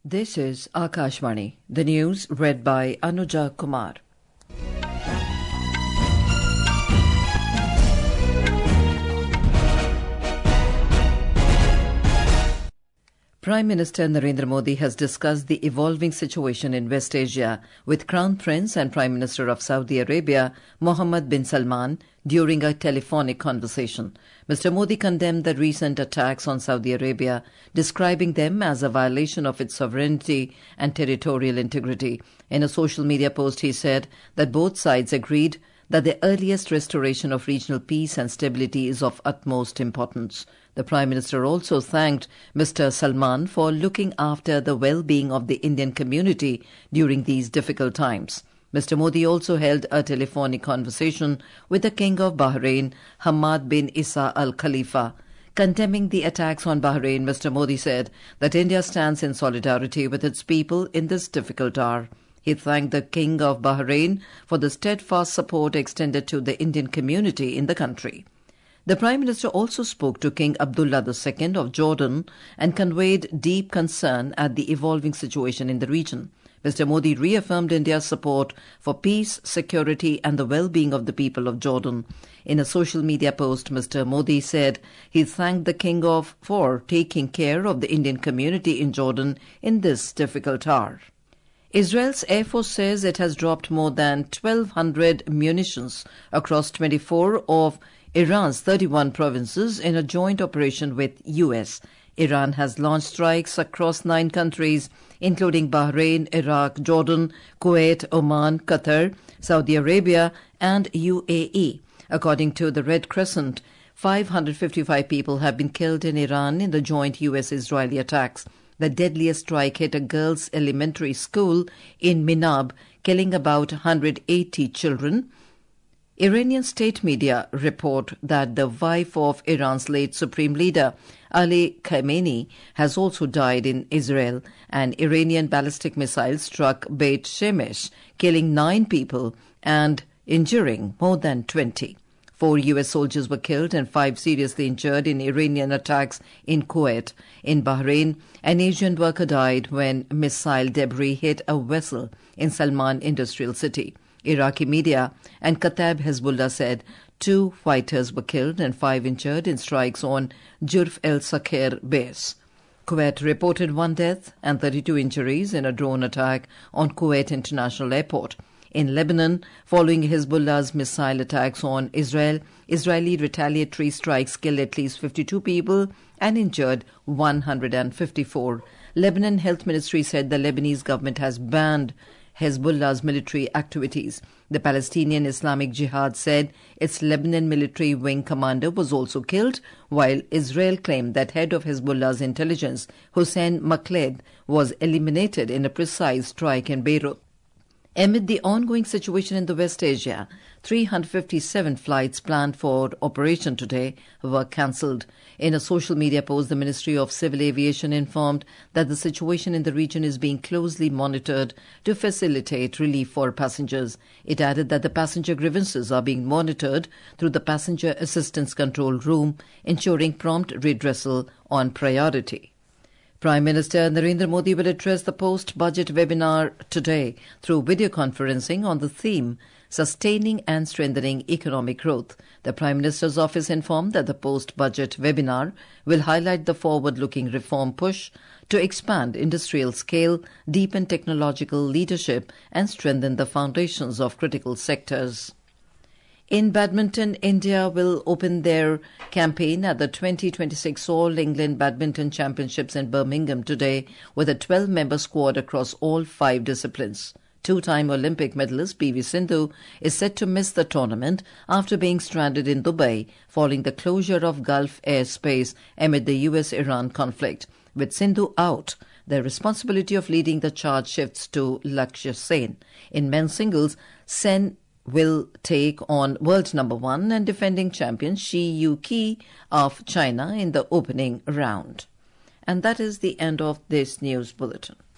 This is Akashvani. The news read by Anuja Kumar. Prime Minister Narendra Modi has discussed the evolving situation in West Asia with Crown Prince and Prime Minister of Saudi Arabia, Mohammed bin Salman, during a telephonic conversation. Mr. Modi condemned the recent attacks on Saudi Arabia, describing them as a violation of its sovereignty and territorial integrity. In a social media post, he said that both sides agreed that the earliest restoration of regional peace and stability is of utmost importance. The Prime Minister also thanked Mr. Salman for looking after the well-being of the Indian community during these difficult times. Mr. Modi also held a telephonic conversation with the King of Bahrain, Hamad bin Isa Al Khalifa. Condemning the attacks on Bahrain, Mr. Modi said that India stands in solidarity with its people in this difficult hour. He thanked the King of Bahrain for the steadfast support extended to the Indian community in the country. The Prime Minister also spoke to King Abdullah II of Jordan and conveyed deep concern at the evolving situation in the region. Mr. Modi reaffirmed India's support for peace, security and the well-being of the people of Jordan. In a social media post, Mr. Modi said he thanked the King for taking care of the Indian community in Jordan in this difficult hour. Israel's Air Force says it has dropped more than 1,200 munitions across 24 of Iran's 31 provinces in a joint operation with US. Iran has launched strikes across 9 countries, including Bahrain, Iraq, Jordan, Kuwait, Oman, Qatar, Saudi Arabia, and UAE. According to the Red Crescent, 555 people have been killed in Iran in the joint US-Israeli attacks. The deadliest strike hit a girls' elementary school in Minab, killing about 180 children. Iranian state media report that the wife of Iran's late supreme leader, Ali Khamenei, has also died in Israel. An Iranian ballistic missile struck Beit Shemesh, killing 9 people and injuring more than 20. 4 U.S. soldiers were killed and 5 seriously injured in Iranian attacks in Kuwait. In Bahrain, an Asian worker died when missile debris hit a vessel in Salman Industrial City. Iraqi media and Kataib Hezbollah said 2 fighters were killed and 5 injured in strikes on Jurf el-Sakir base. Kuwait reported 1 death and 32 injuries in a drone attack on Kuwait International Airport. In Lebanon, following Hezbollah's missile attacks on Israel, Israeli retaliatory strikes killed at least 52 people and injured 154. Lebanon Health Ministry said the Lebanese government has banned Hezbollah's military activities. The Palestinian Islamic Jihad said its Lebanon military wing commander was also killed, while Israel claimed that head of Hezbollah's intelligence, Hussein Makhled, was eliminated in a precise strike in Beirut. Amid the ongoing situation in the West Asia, 357 flights planned for operation today were cancelled. In a social media post, the Ministry of Civil Aviation informed that the situation in the region is being closely monitored to facilitate relief for passengers. It added that the passenger grievances are being monitored through the Passenger Assistance Control Room, ensuring prompt redressal on priority. Prime Minister Narendra Modi will address the post-budget webinar today through video conferencing on the theme Sustaining and Strengthening Economic Growth. The Prime Minister's office informed that the post-budget webinar will highlight the forward-looking reform push to expand industrial scale, deepen technological leadership and strengthen the foundations of critical sectors. In badminton, India will open their campaign at the 2026 All England Badminton Championships in Birmingham today with a 12-member squad across all 5 disciplines. 2-time Olympic medalist PV Sindhu is set to miss the tournament after being stranded in Dubai following the closure of Gulf airspace amid the US-Iran conflict. With Sindhu out, the responsibility of leading the charge shifts to Lakshya Sen. In men's singles, Sen will take on world number 1 and defending champion Shi Yuqi of China in the opening round. And that is the end of this news bulletin.